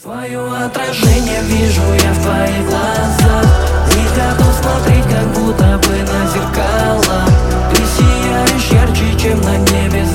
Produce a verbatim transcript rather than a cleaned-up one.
Твое отражение вижу я в твоих глазах. И готов смотреть, как будто бы на зеркала. Ты сияешь ярче, чем на небе